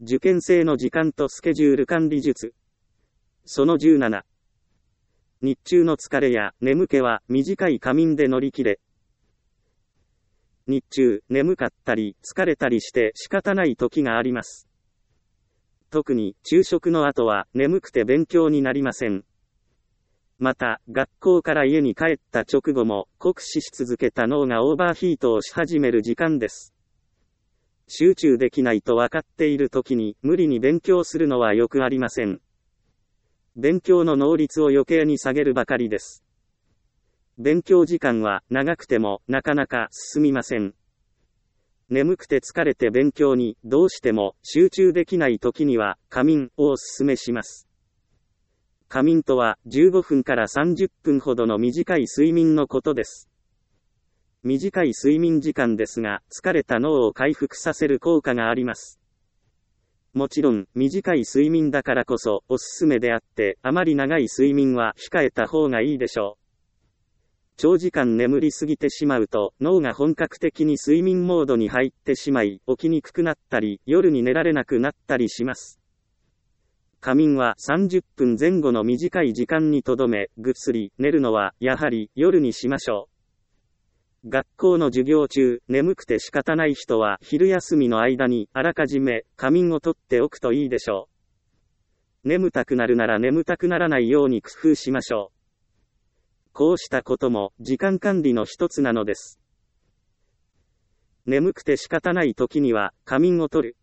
受験生の時間とスケジュール管理術。その17。日中の疲れや眠気は短い仮眠で乗り切れ。日中、眠かったり疲れたりして仕方ない時があります。特に昼食の後は眠くて勉強になりません。また、学校から家に帰った直後も酷使し続けた脳がオーバーヒートをし始める時間です。集中できないと分かっている時に無理に勉強するのはよくありません。勉強の能率を余計に下げるばかりです。勉強時間は長くてもなかなか進みません。眠くて疲れて勉強にどうしても集中できない時には仮眠をお勧めします。仮眠とは15分から30分ほどの短い睡眠のことです。短い睡眠時間ですが、疲れた脳を回復させる効果があります。もちろん、短い睡眠だからこそおすすめであって、あまり長い睡眠は控えた方がいいでしょう。長時間眠りすぎてしまうと、脳が本格的に睡眠モードに入ってしまい、起きにくくなったり、夜に寝られなくなったりします。仮眠は30分前後の短い時間にとどめ、ぐっすり寝るのはやはり夜にしましょう。学校の授業中、眠くて仕方ない人は昼休みの間にあらかじめ仮眠をとっておくといいでしょう。眠たくなるなら眠たくならないように工夫しましょう。こうしたことも時間管理の一つなのです。眠くて仕方ない時には仮眠をとる。